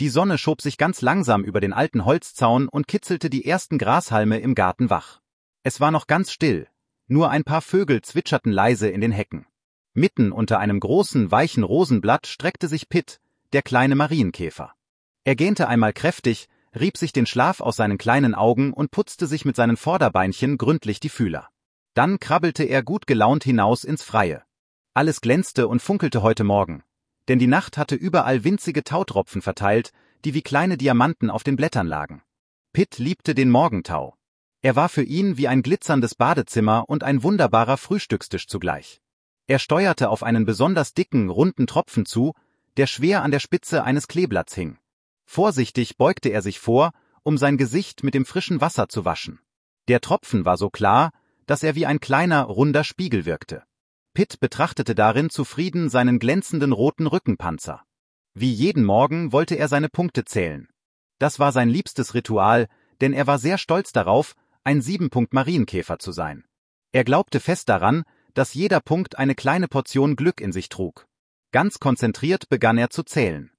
Die Sonne schob sich ganz langsam über den alten Holzzaun und kitzelte die ersten Grashalme im Garten wach. Es war noch ganz still, nur ein paar Vögel zwitscherten leise in den Hecken. Mitten unter einem großen, weichen Rosenblatt streckte sich Pitt, der kleine Marienkäfer. Er gähnte einmal kräftig, rieb sich den Schlaf aus seinen kleinen Augen und putzte sich mit seinen Vorderbeinchen gründlich die Fühler. Dann krabbelte er gut gelaunt hinaus ins Freie. Alles glänzte und funkelte heute Morgen, denn die Nacht hatte überall winzige Tautropfen verteilt, die wie kleine Diamanten auf den Blättern lagen. Pitt liebte den Morgentau. Er war für ihn wie ein glitzerndes Badezimmer und ein wunderbarer Frühstückstisch zugleich. Er steuerte auf einen besonders dicken, runden Tropfen zu, der schwer an der Spitze eines Kleeblatts hing. Vorsichtig beugte er sich vor, um sein Gesicht mit dem frischen Wasser zu waschen. Der Tropfen war so klar, dass er wie ein kleiner, runder Spiegel wirkte. Pitt betrachtete darin zufrieden seinen glänzenden roten Rückenpanzer. Wie jeden Morgen wollte er seine Punkte zählen. Das war sein liebstes Ritual, denn er war sehr stolz darauf, ein 7-Punkt-Marienkäfer zu sein. Er glaubte fest daran, dass jeder Punkt eine kleine Portion Glück in sich trug. Ganz konzentriert begann er zu zählen.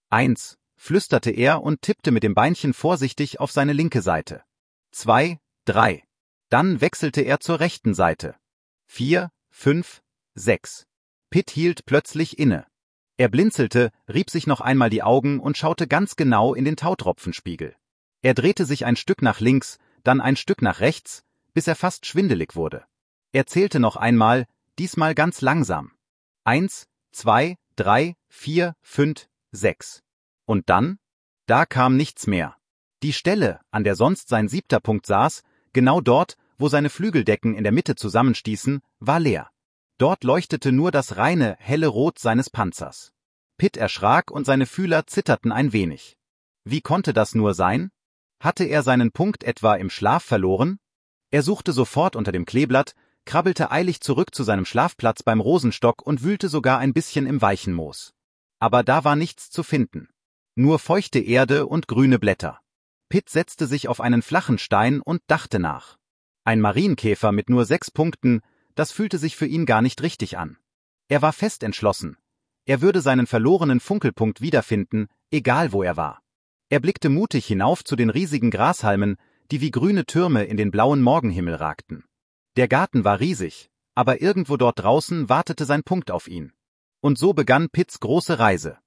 1, flüsterte er und tippte mit dem Beinchen vorsichtig auf seine linke Seite. 2, 3. Dann wechselte er zur rechten Seite. 4, 5, 6. Pitt hielt plötzlich inne. Er blinzelte, rieb sich noch einmal die Augen und schaute ganz genau in den Tautropfenspiegel. Er drehte sich ein Stück nach links, dann ein Stück nach rechts, bis er fast schwindelig wurde. Er zählte noch einmal, diesmal ganz langsam. 1, 2, 3, 4, 5, 6. Und dann? Da kam nichts mehr. Die Stelle, an der sonst sein 7. Punkt saß, genau dort, wo seine Flügeldecken in der Mitte zusammenstießen, war leer. Dort leuchtete nur das reine, helle Rot seines Panzers. Pitt erschrak und seine Fühler zitterten ein wenig. Wie konnte das nur sein? Hatte er seinen Punkt etwa im Schlaf verloren? Er suchte sofort unter dem Kleeblatt, krabbelte eilig zurück zu seinem Schlafplatz beim Rosenstock und wühlte sogar ein bisschen im weichen Moos. Aber da war nichts zu finden. Nur feuchte Erde und grüne Blätter. Pitt setzte sich auf einen flachen Stein und dachte nach. Ein Marienkäfer mit nur 6 Punkten, das fühlte sich für ihn gar nicht richtig an. Er war fest entschlossen. Er würde seinen verlorenen Funkelpunkt wiederfinden, egal wo er war. Er blickte mutig hinauf zu den riesigen Grashalmen, die wie grüne Türme in den blauen Morgenhimmel ragten. Der Garten war riesig, aber irgendwo dort draußen wartete sein Punkt auf ihn. Und so begann Pitts große Reise.